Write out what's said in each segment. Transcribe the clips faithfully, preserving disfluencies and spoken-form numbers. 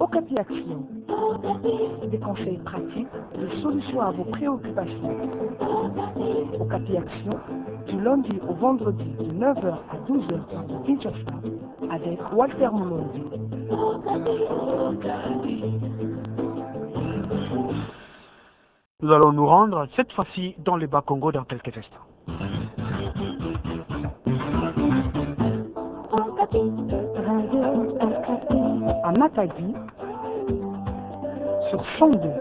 Okapi Action, des conseils pratiques, des solutions à vos préoccupations. Okapi Action, du lundi au vendredi de neuf heures à douze heures par Kinshasa, avec Walter Moulondi. Nous allons nous rendre cette fois-ci dans les Bas-Congo dans quelques instants. À Matadi, sur cent deux.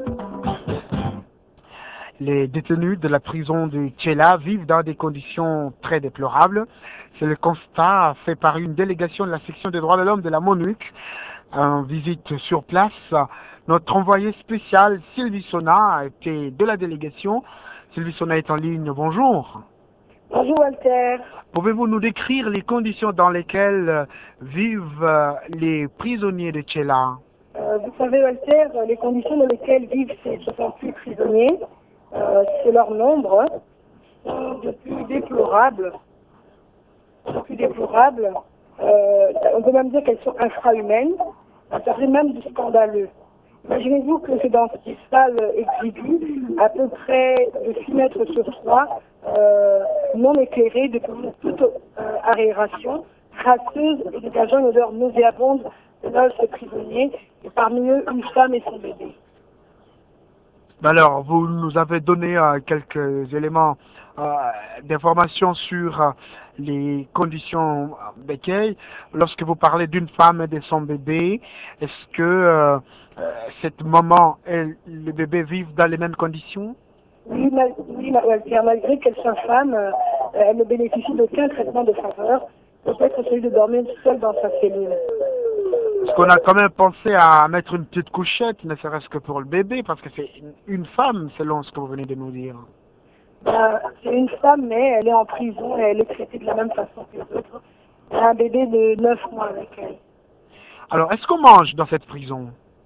Les détenus de la prison de Tchela vivent dans des conditions très déplorables. C'est le constat fait par une délégation de la section des droits de l'homme de la MONUC en visite sur place. Notre envoyé spécial Sylvie Sona était de la délégation. Sylvie Sona est en ligne. Bonjour. Bonjour Walter. Pouvez-vous nous décrire les conditions dans lesquelles vivent les prisonniers de Tchela? euh, Vous savez Walter, les conditions dans lesquelles vivent ces soixante-huit prisonniers, euh, c'est leur nombre, sont de plus déplorables. De plus déplorables. Euh, on peut même dire qu'elles sont infrahumaines. Ça fait même du scandaleux. Imaginez-vous que c'est dans cette salle exiguë, à peu près de six mètres sur trois, euh, non éclairée, de toute euh, aération, crasseuse et dégageant une odeur nauséabonde de ces prisonniers, et parmi eux une femme et son bébé. Alors, vous nous avez donné euh, quelques éléments euh, d'information sur euh, les conditions d'accueil. Lorsque vous parlez d'une femme et de son bébé, est-ce que euh, euh, cette maman et le bébé vivent dans les mêmes conditions? Oui, mal, oui Walter, malgré qu'elle soit femme, euh, elle ne bénéficie d'aucun traitement de faveur, peut-être celui de dormir seule dans sa cellule. Est-ce qu'on a quand même pensé à mettre une petite couchette, ne serait-ce que pour le bébé, parce que c'est une femme, selon ce que vous venez de nous dire? Ben, c'est une femme, mais elle est en prison et elle est traitée de la même façon que les autres. Elle a un bébé de neuf mois avec elle. Alors, est-ce qu'on mange dans cette prison?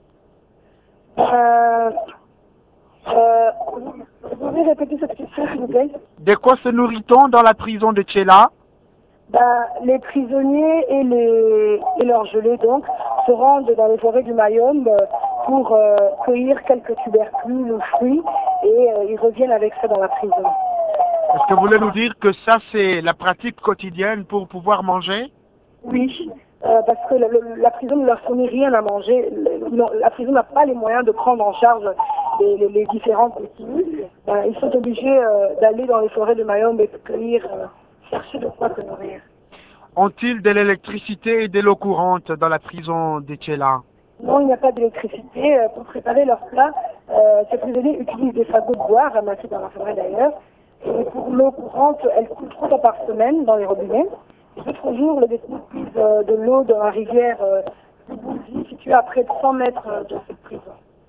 Euh, euh, vous pouvez répéter cette question, s'il vous plaît? De quoi se nourrit-on dans la prison de Tchela? Ben, les prisonniers et, les, et leurs gelés, donc, se rendent dans les forêts du Mayombe pour euh, cueillir quelques tubercules ou fruits et euh, ils reviennent avec ça dans la prison. Est-ce que vous voulez nous dire que ça, c'est la pratique quotidienne pour pouvoir manger? Oui, euh, parce que la, la prison ne leur fournit rien à manger. Le, la prison n'a pas les moyens de prendre en charge les, les, les différentes détenus. Euh, ils sont obligés euh, d'aller dans les forêts de Mayombe et de cueillir, euh, chercher de quoi se nourrir. Ont-ils de l'électricité et de l'eau courante dans la prison de Tchela? Non, il n'y a pas d'électricité. Euh, pour préparer leurs plats, euh, ces prisonniers utilisent des fagots de bois ramassés dans la forêt d'ailleurs. Et pour l'eau courante, elle coule trois fois par semaine dans les robinets. L'autre jour, les détenus puisent euh, de l'eau dans la rivière euh, de Bouzy, située à près de cent mètres euh, de cette prison.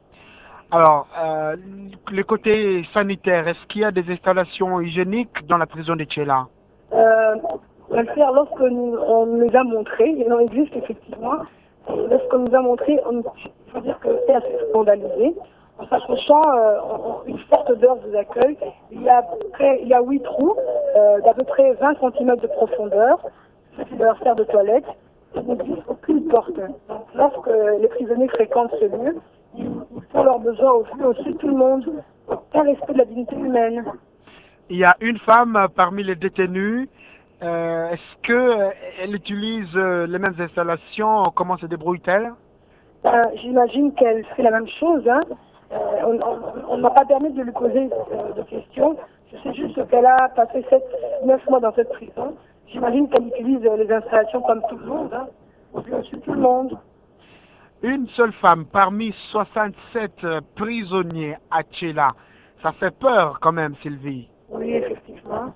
Alors, euh, le côté sanitaire, est-ce qu'il y a des installations hygiéniques dans la prison de Tchela? euh, Walter, lorsque nous, on nous les a montrés, il en existe effectivement, et lorsqu'on nous a montré, on, il faut dire que c'est assez scandalisé. En s'approchant, euh, une forte odeur vous accueille. Il y a, près, il y a huit trous euh, d'à peu près vingt centimètres de profondeur, ce qui doit leur faire de toilette. Il n'existe aucune porte. Donc, lorsque les prisonniers fréquentent ce lieu, ils, ils font leurs besoins au vu aussi de tout le monde, aucun respect de la dignité humaine. Il y a une femme parmi les détenus. Euh, est-ce qu'elle utilise euh, les mêmes installations? Comment se débrouille-t-elle? euh, J'imagine qu'elle fait la même chose. Hein. Euh, on ne m'a pas permis de lui poser euh, de questions. Je sais juste qu'elle a passé sept neuf mois dans cette prison. J'imagine qu'elle utilise euh, les installations comme tout le monde. Hein. Donc, aussi tout le monde. Une seule femme parmi soixante-sept prisonniers à Tchela. Ça fait peur quand même, Sylvie. Oui, effectivement.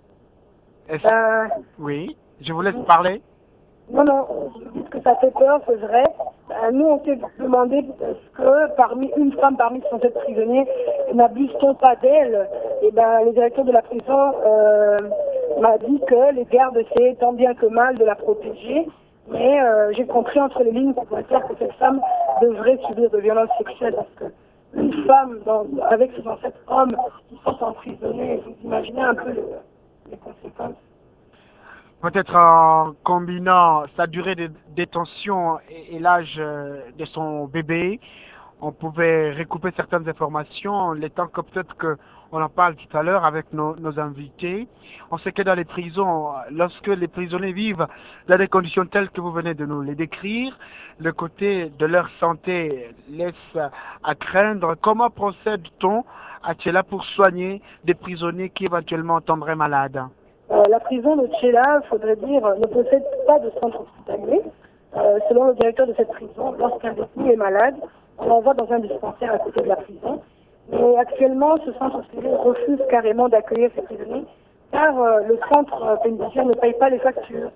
Ben... Oui, je vous laisse parler. Non, non, vous dites que ça fait peur, c'est vrai. Ben, nous, on s'est demandé est-ce que parmi une femme parmi soixante-sept prisonniers, n'abuse-t-on pas d'elle? Et ben, le directeur de la prison euh, m'a dit que les gardes essayaient tant bien que mal de la protéger. Mais euh, j'ai compris entre les lignes qu'on pourrait dire que cette femme devrait subir de violences sexuelles parce que une femme dans, avec soixante-sept hommes qui sont emprisonnés, vous imaginez un peu le, les conséquences. Peut-être en combinant sa durée de détention et, et l'âge euh, de son bébé, on pouvait recouper certaines informations, les temps que peut-être qu'on en parle tout à l'heure avec nos, nos invités. On sait que dans les prisons, lorsque les prisonniers vivent dans des conditions telles que vous venez de nous les décrire, le côté de leur santé laisse à craindre. Comment procède-t-on à Tchela pour soigner des prisonniers qui éventuellement tomberaient malades? Euh, la prison de Tchela, il faudrait dire, ne possède pas de centre hospitalier. Euh, selon le directeur de cette prison, lorsqu'un détenu est malade, on l'envoie dans un dispensaire à côté de la prison. Mais actuellement, ce centre hospitalier refuse carrément d'accueillir ces prisonniers car euh, le centre euh, pénitentiaire ne paye pas les factures.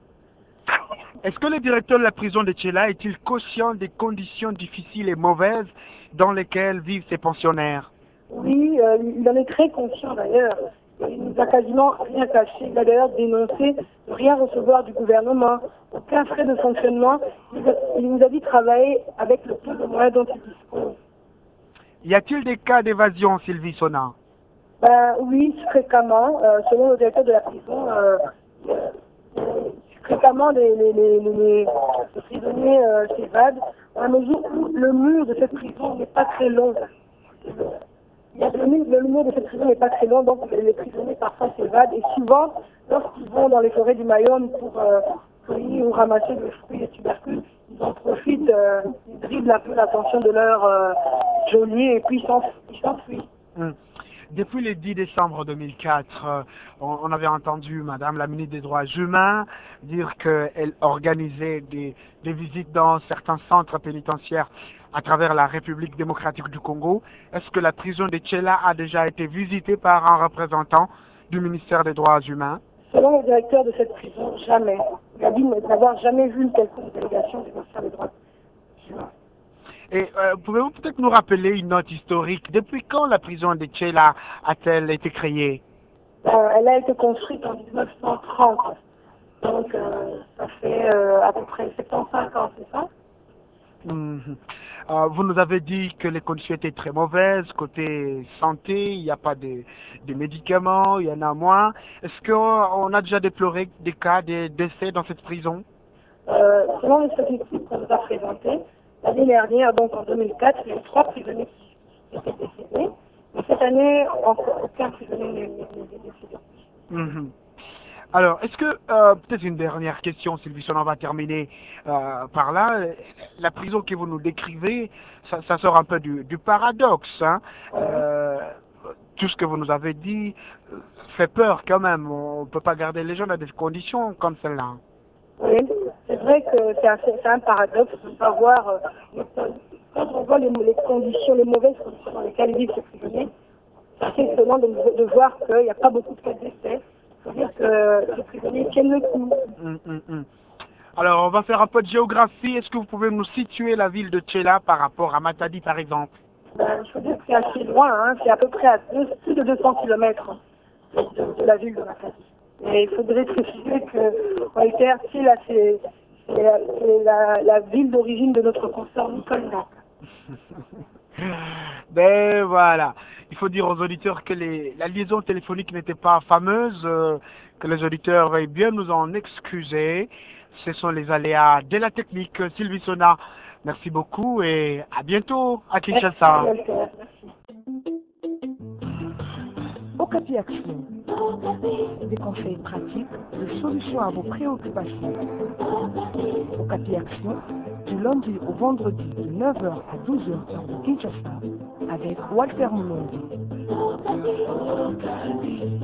Est-ce que le directeur de la prison de Tchela est-il conscient des conditions difficiles et mauvaises dans lesquelles vivent ces pensionnaires? Oui, euh, il en est très conscient d'ailleurs. Il nous a quasiment rien caché. Il a d'ailleurs dénoncé de rien recevoir du gouvernement, aucun frais de fonctionnement. Il nous a dit travailler avec le peu de moyens dont il dispose. Y a-t-il des cas d'évasion, Sylvie Sonna? Ben, oui, fréquemment. Euh, selon le directeur de la prison, euh, euh, fréquemment les, les, les, les, les prisonniers euh, s'évadent à la mesure où le mur de cette prison n'est pas très long. Il y a le, mur, le mur de cette prison n'est pas très long, donc les prisonniers parfois s'évadent et souvent, lorsqu'ils vont dans les forêts du Mayombe pour euh, cueillir ou ramasser des fruits et tubercules, ils en profitent, euh, ils dribblent un peu l'attention de leur euh, geôlier et puis ils s'enfuient. Mmh. Depuis le dix décembre deux mille quatre, euh, on, on avait entendu Madame la ministre des Droits humains dire qu'elle organisait des, des visites dans certains centres pénitentiaires à travers la République démocratique du Congo. Est-ce que la prison de Tchela a déjà été visitée par un représentant du ministère des Droits humains? Selon le directeur de cette prison, jamais. Il a dit n'avoir jamais vu une quelconque délégation du ministère des Droits humains. Et euh, pouvez-vous peut-être nous rappeler une note historique? Depuis quand la prison de Tchela a-t-elle été créée? euh, Elle a été construite en mille neuf cent trente. Donc euh, ça fait euh, à peu près soixante-quinze ans, c'est ça? Mmh. Euh, vous nous avez dit que les conditions étaient très mauvaises, côté santé, il n'y a pas de, de médicaments, il y en a moins. Est-ce qu'on a déjà déploré des cas de décès dans cette prison? euh, Selon les statistiques qu'on nous a présentées, l'année dernière, donc en deux mille quatre, il y a eu trois prisonniers qui étaient décédés. Et cette année, encore aucun prisonnier n'est décédé. Mmh. Alors, est-ce que, euh, peut-être une dernière question, Sylvie Sonna, on va terminer euh, par là. La prison que vous nous décrivez, ça, ça sort un peu du, du paradoxe. Hein. Euh, tout ce que vous nous avez dit fait peur quand même. On ne peut pas garder les gens dans des conditions comme celle-là. Oui, c'est vrai que c'est un, c'est un paradoxe de savoir, euh, quand on voit les, les conditions, les mauvaises conditions dans lesquelles vivent ces prisonniers, c'est étonnant de, de voir qu'il n'y a pas beaucoup de cas de décès. C'est-à-dire que les prisonniers tiennent le coup. Hum, hum, hum. Alors, on va faire un peu de géographie. Est-ce que vous pouvez nous situer la ville de Tchela par rapport à Matadi, par exemple? Ben, je veux dire que c'est assez loin, hein. C'est à peu près à deux, plus de deux cents kilomètres de, de, de la ville de Matadi. Et il faudrait préciser que, en réalité, Tchela, c'est la, la, la ville d'origine de notre consort Nicole Nac. Ben voilà, il faut dire aux auditeurs que les, la liaison téléphonique n'était pas fameuse, euh, que les auditeurs veuillent bien nous en excuser. Ce sont les aléas de la technique. Sylvie Sonna, merci beaucoup et à bientôt à Kinshasa. Merci, merci. Okapi Action, des conseils pratiques, des solutions à vos préoccupations. Okapi Action, du lundi au vendredi de neuf heures à douze heures heure de Kinshasa, avec Walter Mulongi.